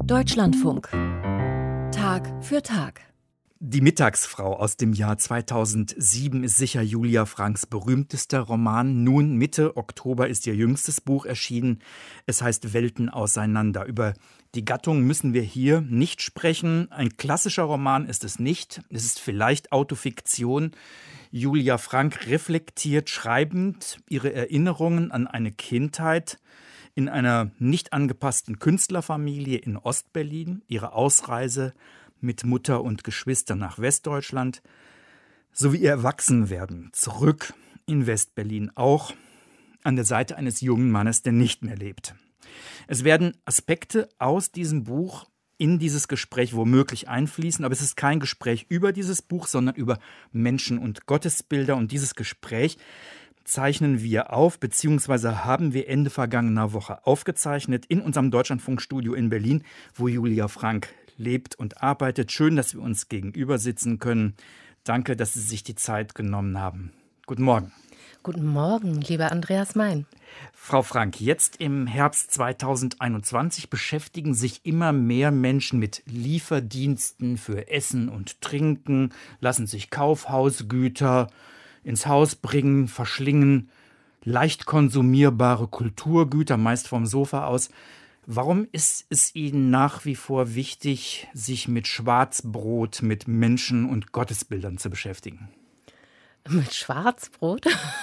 Deutschlandfunk. Tag für Tag. Die Mittagsfrau aus dem Jahr 2007 ist sicher Julia Francks berühmtester Roman. Nun, Mitte Oktober, ist ihr jüngstes Buch erschienen. Es heißt Welten auseinander. Über die Gattung müssen wir hier nicht sprechen. Ein klassischer Roman ist es nicht. Es ist vielleicht Autofiktion. Julia Franck reflektiert schreibend ihre Erinnerungen an eine Kindheit in einer nicht angepassten Künstlerfamilie in Ostberlin, ihre Ausreise mit Mutter und Geschwistern nach Westdeutschland, sowie ihr Erwachsenwerden zurück in Westberlin, auch an der Seite eines jungen Mannes, der nicht mehr lebt. Es werden Aspekte aus diesem Buch in dieses Gespräch womöglich einfließen, aber es ist kein Gespräch über dieses Buch, sondern über Menschen und Gottesbilder. Und dieses Gespräch zeichnen wir auf, beziehungsweise haben wir Ende vergangener Woche aufgezeichnet in unserem Deutschlandfunkstudio in Berlin, wo Julia Franck lebt und arbeitet. Schön, dass wir uns gegenüber sitzen können. Danke, dass Sie sich die Zeit genommen haben. Guten Morgen. Guten Morgen, lieber Andreas Mein. Frau Franck, jetzt im Herbst 2021 beschäftigen sich immer mehr Menschen mit Lieferdiensten für Essen und Trinken, lassen sich Kaufhausgüter ins Haus bringen, verschlingen, leicht konsumierbare Kulturgüter, meist vom Sofa aus. Warum ist es Ihnen nach wie vor wichtig, sich mit Schwarzbrot, mit Menschen und Gottesbildern zu beschäftigen? Mit Schwarzbrot?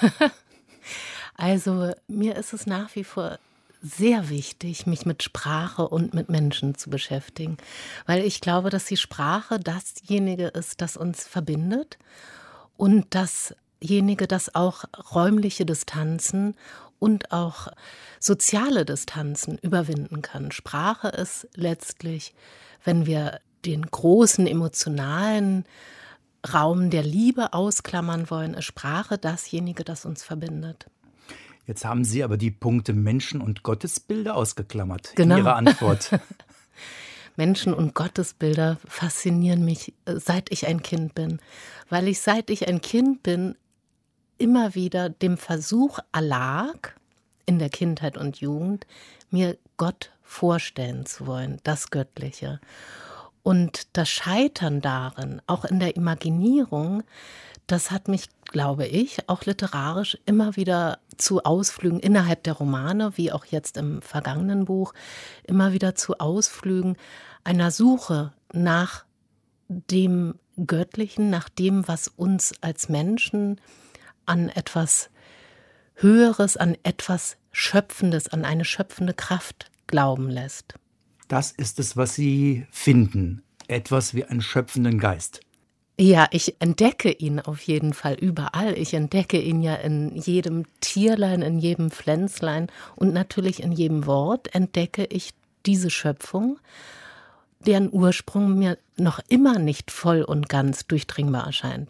Also mir ist es nach wie vor sehr wichtig, mich mit Sprache und mit Menschen zu beschäftigen, weil ich glaube, dass die Sprache dasjenige ist, das uns verbindet und dasjenige, das auch räumliche Distanzen und auch soziale Distanzen überwinden kann. Sprache ist letztlich, wenn wir den großen emotionalen Raum der Liebe ausklammern wollen, ist Sprache dasjenige, das uns verbindet. Jetzt haben Sie aber die Punkte Menschen und Gottesbilder ausgeklammert Genau. in Ihrer Antwort. Menschen und Gottesbilder faszinieren mich, seit ich ein Kind bin, weil ich, seit ich ein Kind bin, immer wieder dem Versuch erlag, in der Kindheit und Jugend, mir Gott vorstellen zu wollen, das Göttliche. Und das Scheitern darin, auch in der Imaginierung, das hat mich, glaube ich, auch literarisch immer wieder zu Ausflügen innerhalb der Romane, wie auch jetzt im vergangenen Buch, immer wieder zu Ausflügen einer Suche nach dem Göttlichen, nach dem, was uns als Menschen an etwas Höheres, an etwas Schöpfendes, an eine schöpfende Kraft glauben lässt. Das ist es, was Sie finden. Etwas wie einen schöpfenden Geist. Ja, ich entdecke ihn auf jeden Fall überall. Ich entdecke ihn ja in jedem Tierlein, in jedem Pflänzlein und natürlich in jedem Wort entdecke ich diese Schöpfung, deren Ursprung mir noch immer nicht voll und ganz durchdringbar erscheint.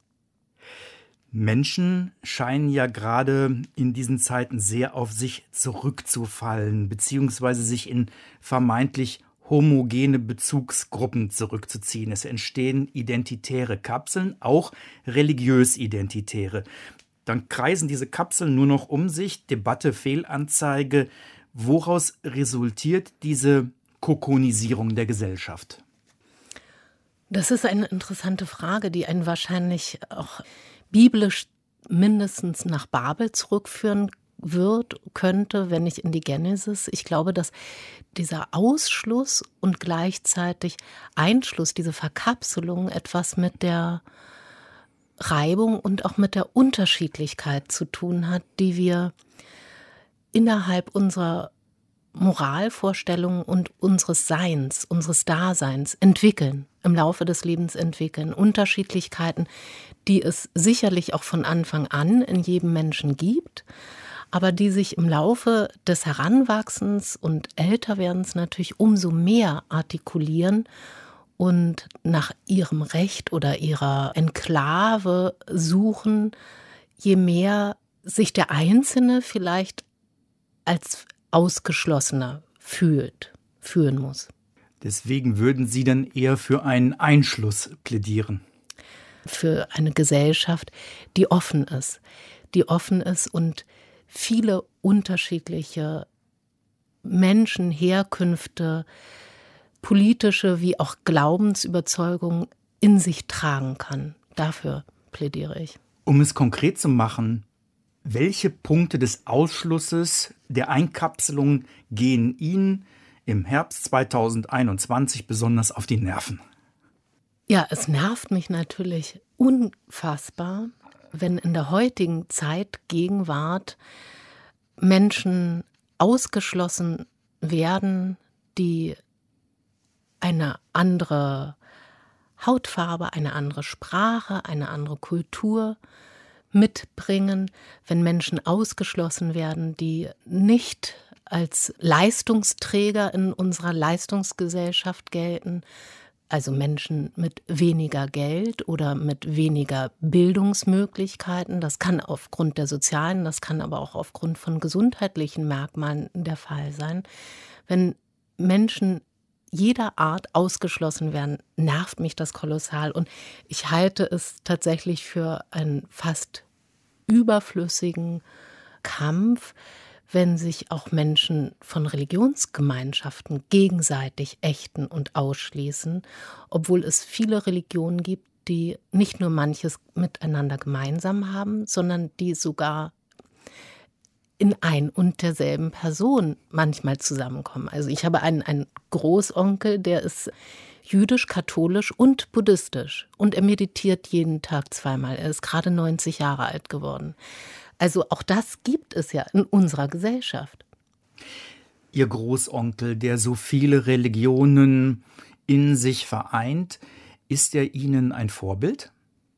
Menschen scheinen ja gerade in diesen Zeiten sehr auf sich zurückzufallen, beziehungsweise sich in vermeintlich homogene Bezugsgruppen zurückzuziehen. Es entstehen identitäre Kapseln, auch religiös-identitäre. Dann kreisen diese Kapseln nur noch um sich, Debatte, Fehlanzeige. Woraus resultiert diese Kokonisierung der Gesellschaft? Das ist eine interessante Frage, die einen wahrscheinlich auch biblisch mindestens nach Babel zurückführen könnte, wenn nicht in die Genesis. Ich glaube, dass dieser Ausschluss und gleichzeitig Einschluss, diese Verkapselung etwas mit der Reibung und auch mit der Unterschiedlichkeit zu tun hat, die wir innerhalb unserer Moralvorstellungen und unseres Seins, unseres Daseins entwickeln, im Laufe des Lebens entwickeln. Unterschiedlichkeiten, die es sicherlich auch von Anfang an in jedem Menschen gibt, aber die sich im Laufe des Heranwachsens und Älterwerdens natürlich umso mehr artikulieren und nach ihrem Recht oder ihrer Enklave suchen, je mehr sich der Einzelne vielleicht als Ausgeschlossener fühlen muss. Deswegen würden Sie dann eher für einen Einschluss plädieren? Für eine Gesellschaft, die offen ist und viele unterschiedliche Menschen, Herkünfte, politische wie auch Glaubensüberzeugung in sich tragen kann. Dafür plädiere ich. Um es konkret zu machen, welche Punkte des Ausschlusses, der Einkapselung gehen Ihnen im Herbst 2021 besonders auf die Nerven? Ja, es nervt mich natürlich unfassbar, wenn in der heutigen Zeit, Gegenwart, Menschen ausgeschlossen werden, die eine andere Hautfarbe, eine andere Sprache, eine andere Kultur mitbringen, wenn Menschen ausgeschlossen werden, die nicht als Leistungsträger in unserer Leistungsgesellschaft gelten, also Menschen mit weniger Geld oder mit weniger Bildungsmöglichkeiten. Das kann aufgrund der sozialen, das kann aber auch aufgrund von gesundheitlichen Merkmalen der Fall sein. Wenn Menschen jeder Art ausgeschlossen werden, nervt mich das kolossal. Und ich halte es tatsächlich für einen fast überflüssigen Kampf, wenn sich auch Menschen von Religionsgemeinschaften gegenseitig ächten und ausschließen, obwohl es viele Religionen gibt, die nicht nur manches miteinander gemeinsam haben, sondern die sogar in ein und derselben Person manchmal zusammenkommen. Also ich habe einen Großonkel, der ist jüdisch, katholisch und buddhistisch. Und er meditiert jeden Tag zweimal. Er ist gerade 90 Jahre alt geworden. Also auch das gibt es ja in unserer Gesellschaft. Ihr Großonkel, der so viele Religionen in sich vereint, ist er Ihnen ein Vorbild?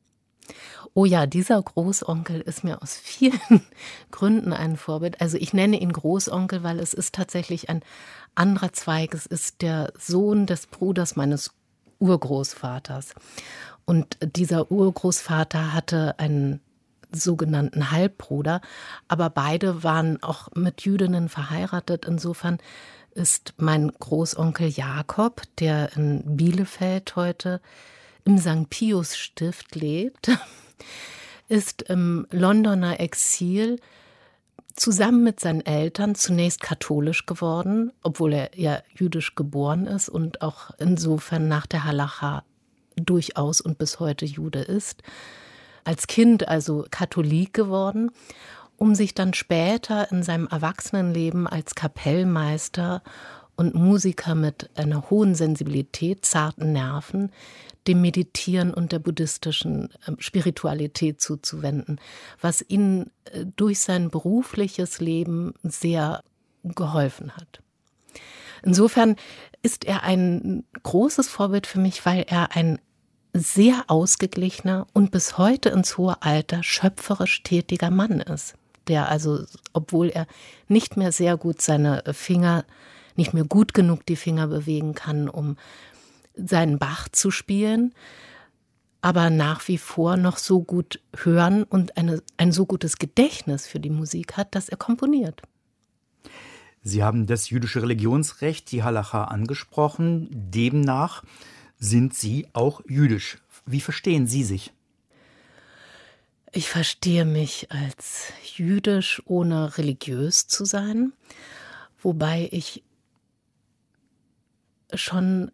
Oh ja, dieser Großonkel ist mir aus vielen Gründen ein Vorbild. Also ich nenne ihn Großonkel, weil es ist tatsächlich ein anderer Zweig. Es ist der Sohn des Bruders meines Urgroßvaters. Und dieser Urgroßvater hatte einen sogenannten Halbbruder, aber beide waren auch mit Jüdinnen verheiratet. Insofern ist mein Großonkel Jakob, der in Bielefeld heute im St. Pius Stift lebt, ist im Londoner Exil zusammen mit seinen Eltern zunächst katholisch geworden, obwohl er ja jüdisch geboren ist und auch insofern nach der Halacha durchaus und bis heute Jude ist. Als Kind also Katholik geworden, um sich dann später in seinem Erwachsenenleben als Kapellmeister und Musiker mit einer hohen Sensibilität, zarten Nerven, dem Meditieren und der buddhistischen Spiritualität zuzuwenden, was ihnen durch sein berufliches Leben sehr geholfen hat. Insofern ist er ein großes Vorbild für mich, weil er ein sehr ausgeglichener und bis heute ins hohe Alter schöpferisch tätiger Mann ist, der also, obwohl er nicht mehr sehr gut seine Finger, nicht mehr gut genug die Finger bewegen kann, um seinen Bach zu spielen, aber nach wie vor noch so gut hören und ein so gutes Gedächtnis für die Musik hat, dass er komponiert. Sie haben das jüdische Religionsrecht, die Halacha, angesprochen. Demnach sind Sie auch jüdisch. Wie verstehen Sie sich? Ich verstehe mich als jüdisch, ohne religiös zu sein, wobei ich schon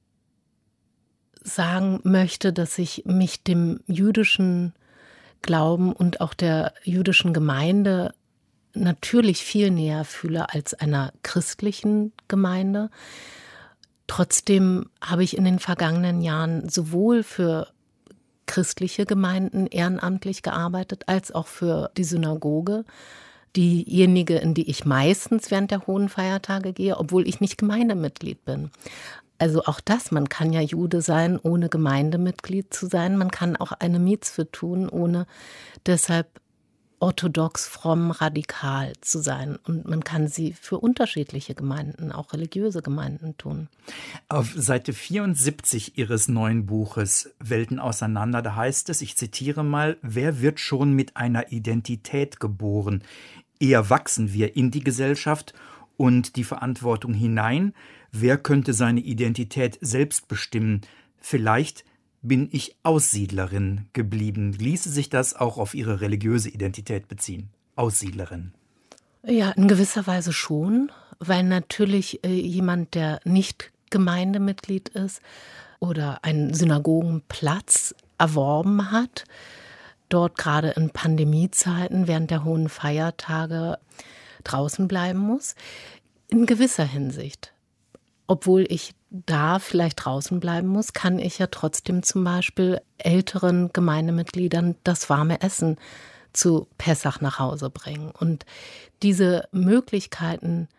sagen möchte, dass ich mich dem jüdischen Glauben und auch der jüdischen Gemeinde natürlich viel näher fühle als einer christlichen Gemeinde. Trotzdem habe ich in den vergangenen Jahren sowohl für christliche Gemeinden ehrenamtlich gearbeitet, als auch für die Synagoge, diejenige, in die ich meistens während der hohen Feiertage gehe, obwohl ich nicht Gemeindemitglied bin. Also auch das, man kann ja Jude sein, ohne Gemeindemitglied zu sein. Man kann auch eine Mitzwe tun, ohne deshalb orthodox, fromm, radikal zu sein. Und man kann sie für unterschiedliche Gemeinden, auch religiöse Gemeinden tun. Auf Seite 74 Ihres neuen Buches Welten auseinander, da heißt es, ich zitiere mal, wer wird schon mit einer Identität geboren? Eher wachsen wir in die Gesellschaft und die Verantwortung hinein. Wer könnte seine Identität selbst bestimmen? Vielleicht bin ich Aussiedlerin geblieben. Ließe sich das auch auf Ihre religiöse Identität beziehen? Aussiedlerin. Ja, in gewisser Weise schon, weil natürlich jemand, der nicht Gemeindemitglied ist oder einen Synagogenplatz erworben hat, dort gerade in Pandemiezeiten während der hohen Feiertage draußen bleiben muss. In gewisser Hinsicht. Obwohl ich da vielleicht draußen bleiben muss, kann ich ja trotzdem zum Beispiel älteren Gemeindemitgliedern das warme Essen zu Pessach nach Hause bringen. Und diese Möglichkeiten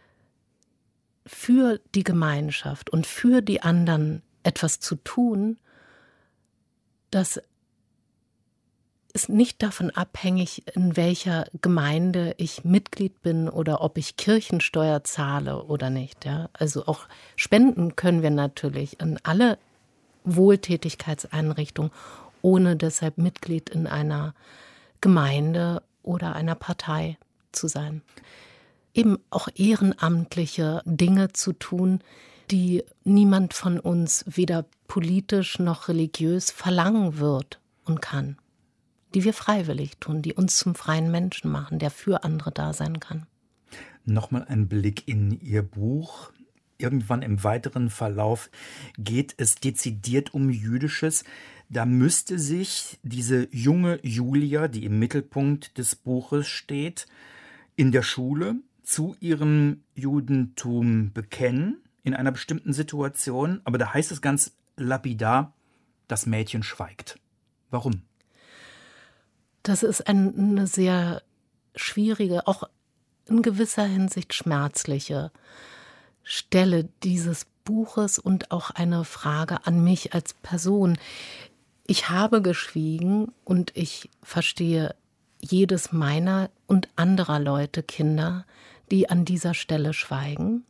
für die Gemeinschaft und für die anderen etwas zu tun, das ist nicht davon abhängig, in welcher Gemeinde ich Mitglied bin oder ob ich Kirchensteuer zahle oder nicht. Ja? Also auch spenden können wir natürlich an alle Wohltätigkeitseinrichtungen, ohne deshalb Mitglied in einer Gemeinde oder einer Partei zu sein. Eben auch ehrenamtliche Dinge zu tun, die niemand von uns weder politisch noch religiös verlangen wird und kann. Die wir freiwillig tun, die uns zum freien Menschen machen, der für andere da sein kann. Nochmal ein Blick in Ihr Buch. Irgendwann im weiteren Verlauf geht es dezidiert um Jüdisches. Da müsste sich diese junge Julia, die im Mittelpunkt des Buches steht, in der Schule zu ihrem Judentum bekennen, in einer bestimmten Situation. Aber da heißt es ganz lapidar, das Mädchen schweigt. Warum? Das ist eine sehr schwierige, auch in gewisser Hinsicht schmerzliche Stelle dieses Buches und auch eine Frage an mich als Person. Ich habe geschwiegen und ich verstehe jedes meiner und anderer Leute, Kinder, die an dieser Stelle schweigen,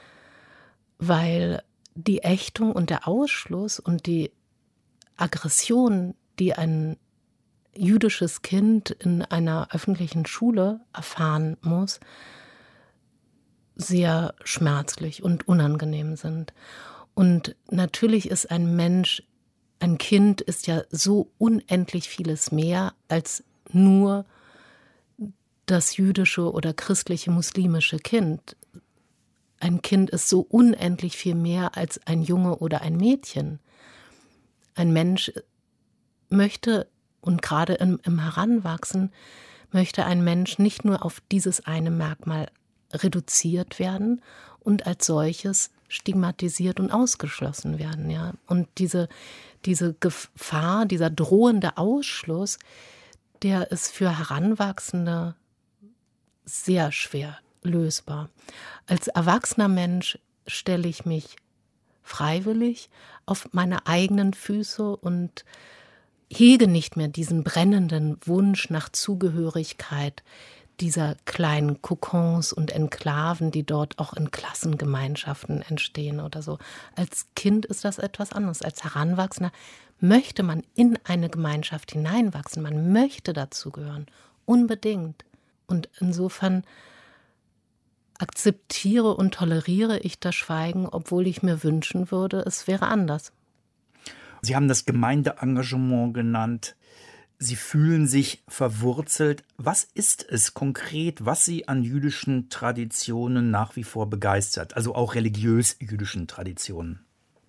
weil die Ächtung und der Ausschluss und die Aggression, die ein jüdisches Kind in einer öffentlichen Schule erfahren muss, sehr schmerzlich und unangenehm sind. Und natürlich ist ein Kind ist ja so unendlich vieles mehr als nur das jüdische oder christliche, muslimische Kind. Ein Kind ist so unendlich viel mehr als ein Junge oder ein Mädchen. Ein Mensch möchte, und gerade im Heranwachsen, möchte ein Mensch nicht nur auf dieses eine Merkmal reduziert werden und als solches stigmatisiert und ausgeschlossen werden. Ja? Und diese Gefahr, dieser drohende Ausschluss, der ist für Heranwachsende sehr schwer lösbar. Als erwachsener Mensch stelle ich mich freiwillig auf meine eigenen Füße und hege nicht mehr diesen brennenden Wunsch nach Zugehörigkeit dieser kleinen Kokons und Enklaven, die dort auch in Klassengemeinschaften entstehen oder so. Als Kind ist das etwas anderes. Als Heranwachsender möchte man in eine Gemeinschaft hineinwachsen. Man möchte dazugehören. Unbedingt. Und insofern akzeptiere und toleriere ich das Schweigen, obwohl ich mir wünschen würde, es wäre anders. Sie haben das Gemeindeengagement genannt. Sie fühlen sich verwurzelt. Was ist es konkret, was Sie an jüdischen Traditionen nach wie vor begeistert? Also auch religiös jüdischen Traditionen?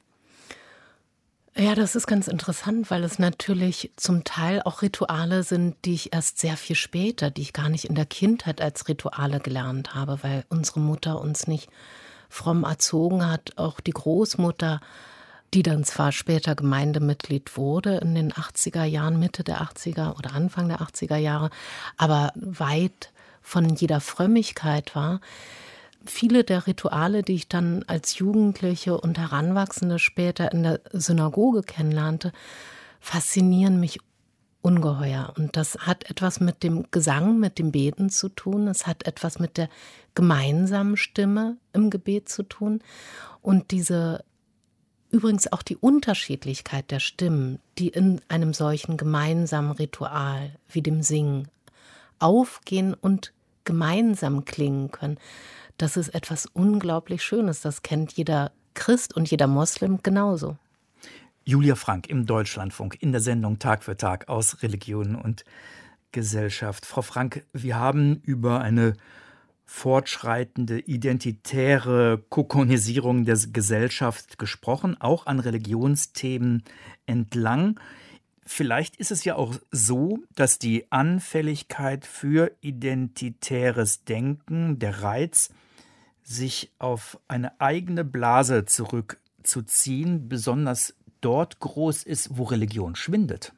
Ja, das ist ganz interessant, weil es natürlich zum Teil auch Rituale sind, die ich erst sehr viel später, die ich gar nicht in der Kindheit als Rituale gelernt habe, weil unsere Mutter uns nicht fromm erzogen hat. Auch die Großmutter, die dann zwar später Gemeindemitglied wurde in den 80er Jahren, Mitte der 80er oder Anfang der 80er Jahre, aber weit von jeder Frömmigkeit war. Viele der Rituale, die ich dann als Jugendliche und Heranwachsende später in der Synagoge kennenlernte, faszinieren mich ungeheuer. Und das hat etwas mit dem Gesang, mit dem Beten zu tun. Es hat etwas mit der gemeinsamen Stimme im Gebet zu tun. Und übrigens auch die Unterschiedlichkeit der Stimmen, die in einem solchen gemeinsamen Ritual wie dem Singen aufgehen und gemeinsam klingen können, das ist etwas unglaublich Schönes. Das kennt jeder Christ und jeder Moslem genauso. Julia Frank im Deutschlandfunk in der Sendung Tag für Tag aus Religion und Gesellschaft. Frau Frank, wir haben über eine fortschreitende identitäre Kokonisierung der Gesellschaft gesprochen, auch an Religionsthemen entlang. Vielleicht ist es ja auch so, dass die Anfälligkeit für identitäres Denken, der Reiz, sich auf eine eigene Blase zurückzuziehen, besonders dort groß ist, wo Religion schwindet.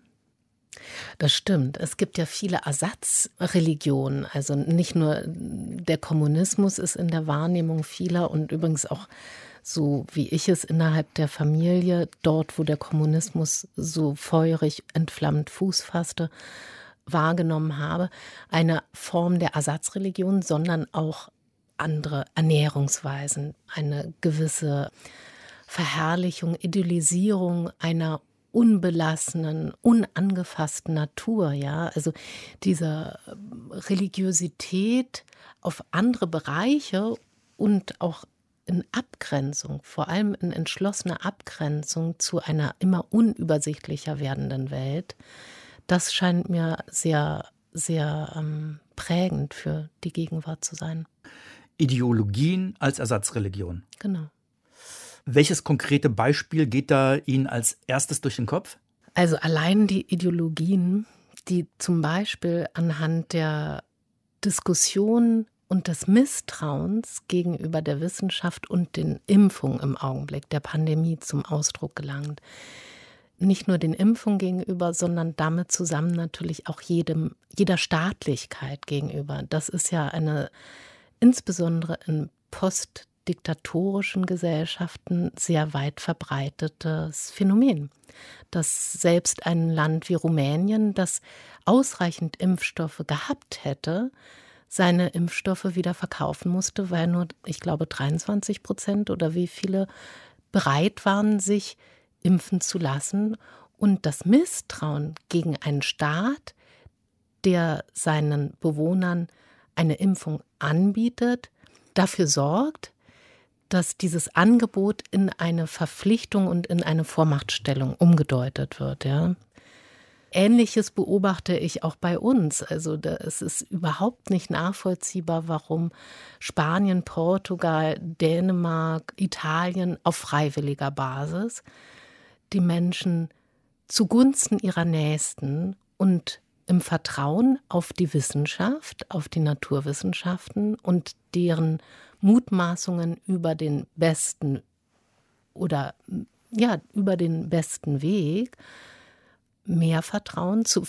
Das stimmt. Es gibt ja viele Ersatzreligionen. Also nicht nur der Kommunismus ist in der Wahrnehmung vieler und übrigens auch so wie ich es innerhalb der Familie, dort wo der Kommunismus so feurig entflammt Fuß fasste, wahrgenommen habe, eine Form der Ersatzreligion, sondern auch andere Ernährungsweisen, eine gewisse Verherrlichung, Idealisierung einer unbelassenen, unangefassten Natur, ja, also diese Religiosität auf andere Bereiche und auch in Abgrenzung, vor allem in entschlossener Abgrenzung zu einer immer unübersichtlicher werdenden Welt, das scheint mir sehr, sehr prägend für die Gegenwart zu sein. Ideologien als Ersatzreligion. Genau. Welches konkrete Beispiel geht da Ihnen als erstes durch den Kopf? Also allein die Ideologien, die zum Beispiel anhand der Diskussion und des Misstrauens gegenüber der Wissenschaft und den Impfungen im Augenblick der Pandemie zum Ausdruck gelangt. Nicht nur den Impfungen gegenüber, sondern damit zusammen natürlich auch jeder Staatlichkeit gegenüber. Das ist ja eine insbesondere in postdiktatorischen Gesellschaften sehr weit verbreitetes Phänomen, dass selbst ein Land wie Rumänien, das ausreichend Impfstoffe gehabt hätte, seine Impfstoffe wieder verkaufen musste, weil nur, ich glaube, 23% oder wie viele bereit waren, sich impfen zu lassen. Und das Misstrauen gegen einen Staat, der seinen Bewohnern eine Impfung anbietet, dafür sorgt, dass dieses Angebot in eine Verpflichtung und in eine Vormachtstellung umgedeutet wird. Ja. Ähnliches beobachte ich auch bei uns. Also es ist überhaupt nicht nachvollziehbar, warum Spanien, Portugal, Dänemark, Italien auf freiwilliger Basis die Menschen zugunsten ihrer Nächsten und im Vertrauen auf die Wissenschaft, auf die Naturwissenschaften und deren Mutmaßungen über den besten Weg mehr Vertrauen, zu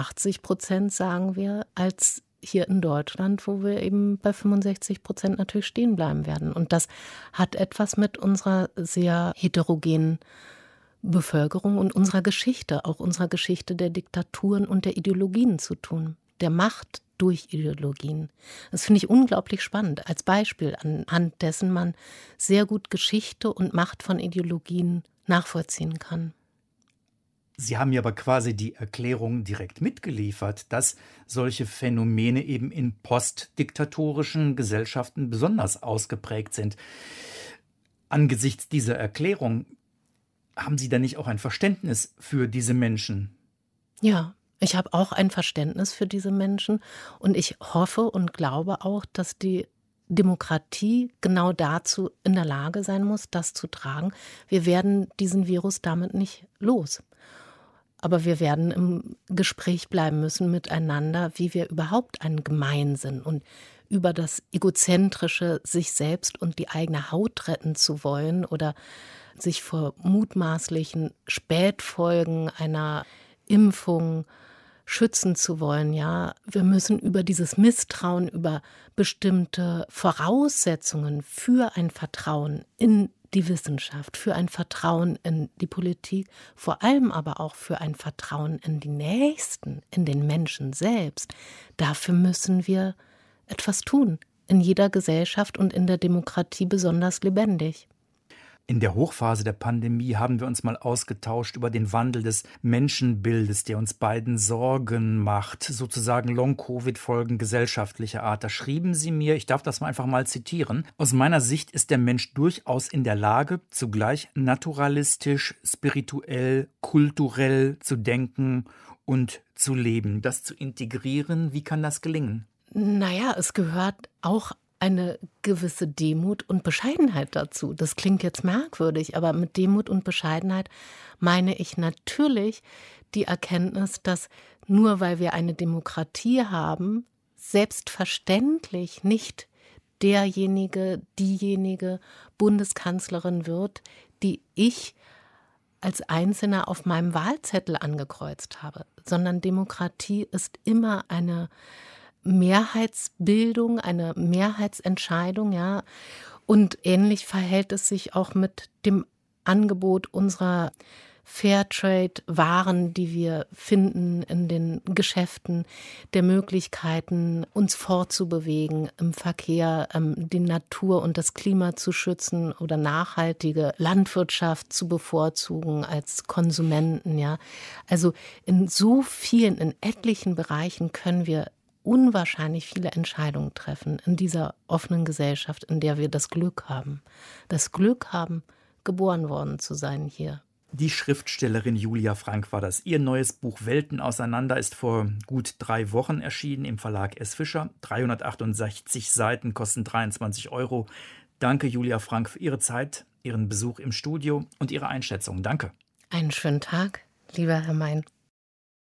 85% sagen wir, als hier in Deutschland, wo wir eben bei 65% natürlich stehen bleiben werden. Und das hat etwas mit unserer sehr heterogenen Bevölkerung und unserer Geschichte, auch unserer Geschichte der Diktaturen und der Ideologien zu tun, der Macht durch Ideologien. Das finde ich unglaublich spannend, als Beispiel, anhand dessen man sehr gut Geschichte und Macht von Ideologien nachvollziehen kann. Sie haben mir aber quasi die Erklärung direkt mitgeliefert, dass solche Phänomene eben in postdiktatorischen Gesellschaften besonders ausgeprägt sind. Angesichts dieser Erklärung, haben Sie da nicht auch ein Verständnis für diese Menschen? Ja, ich habe auch ein Verständnis für diese Menschen und ich hoffe und glaube auch, dass die Demokratie genau dazu in der Lage sein muss, das zu tragen. Wir werden diesen Virus damit nicht los. Aber wir werden im Gespräch bleiben müssen miteinander, wie wir überhaupt einen Gemeinsinn und über das egozentrische, sich selbst und die eigene Haut retten zu wollen oder sich vor mutmaßlichen Spätfolgen einer Impfung schützen zu wollen. Ja, wir müssen über dieses Misstrauen, über bestimmte Voraussetzungen für ein Vertrauen in die Wissenschaft, für ein Vertrauen in die Politik, vor allem aber auch für ein Vertrauen in die Nächsten, in den Menschen selbst. Dafür müssen wir etwas tun, in jeder Gesellschaft und in der Demokratie besonders lebendig. In der Hochphase der Pandemie haben wir uns mal ausgetauscht über den Wandel des Menschenbildes, der uns beiden Sorgen macht, sozusagen Long-Covid-Folgen gesellschaftlicher Art. Da schrieben Sie mir, ich darf das mal einfach mal zitieren, aus meiner Sicht ist der Mensch durchaus in der Lage, zugleich naturalistisch, spirituell, kulturell zu denken und zu leben, das zu integrieren. Wie kann das gelingen? Naja, es gehört auch eine gewisse Demut und Bescheidenheit dazu. Das klingt jetzt merkwürdig, aber mit Demut und Bescheidenheit meine ich natürlich die Erkenntnis, dass nur weil wir eine Demokratie haben, selbstverständlich nicht diejenige Bundeskanzlerin wird, die ich als Einzelner auf meinem Wahlzettel angekreuzt habe, sondern Demokratie ist immer eine Mehrheitsbildung, eine Mehrheitsentscheidung, ja. Und ähnlich verhält es sich auch mit dem Angebot unserer Fairtrade-Waren, die wir finden in den Geschäften, der Möglichkeiten, uns fortzubewegen im Verkehr, die Natur und das Klima zu schützen oder nachhaltige Landwirtschaft zu bevorzugen als Konsumenten, ja. Also in etlichen Bereichen können wir unwahrscheinlich viele Entscheidungen treffen in dieser offenen Gesellschaft, in der wir das Glück haben, geboren worden zu sein hier. Die Schriftstellerin Julia Frank war das. Ihr neues Buch Welten auseinander ist vor gut 3 Wochen erschienen im Verlag S. Fischer. 368 Seiten, kosten 23 €. Danke, Julia Frank, für Ihre Zeit, Ihren Besuch im Studio und Ihre Einschätzung. Danke. Einen schönen Tag, lieber Herr Mein.